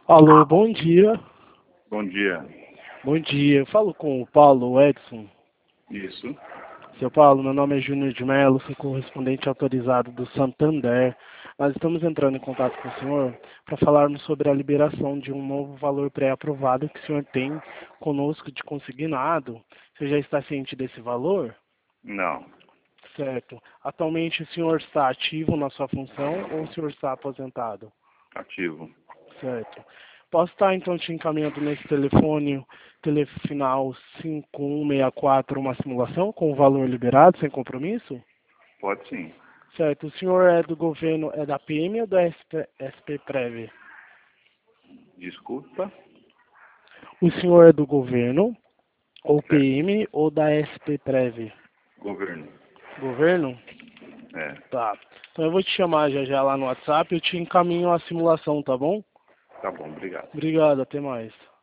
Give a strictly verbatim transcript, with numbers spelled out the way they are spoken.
Alô, bom dia. Bom dia. Bom dia. Eu falo com o Paulo Edson. Isso. Seu Paulo, meu nome é Júnior de Mello, sou correspondente autorizado do Santander. Nós estamos entrando em contato com o senhor para falarmos sobre a liberação de um novo valor pré-aprovado que o senhor tem conosco de consignado. Você já está ciente desse valor? Não. Certo. Atualmente o senhor está ativo na sua função ou o senhor está aposentado? Ativo. Certo. Posso estar então te encaminhando nesse telefone, telefinal cinco um seis quatro, uma simulação com o valor liberado, sem compromisso? Pode sim. Certo. O senhor é do governo, é da P M ou da S P, S P Prev? Desculpa. O senhor é do governo, ou Certo. P M, ou da S P Prev? Governo. Governo? É. Tá. Então eu vou te chamar já já lá no WhatsApp e eu te encaminho a simulação, tá bom? Tá bom, obrigado. Obrigado, até mais.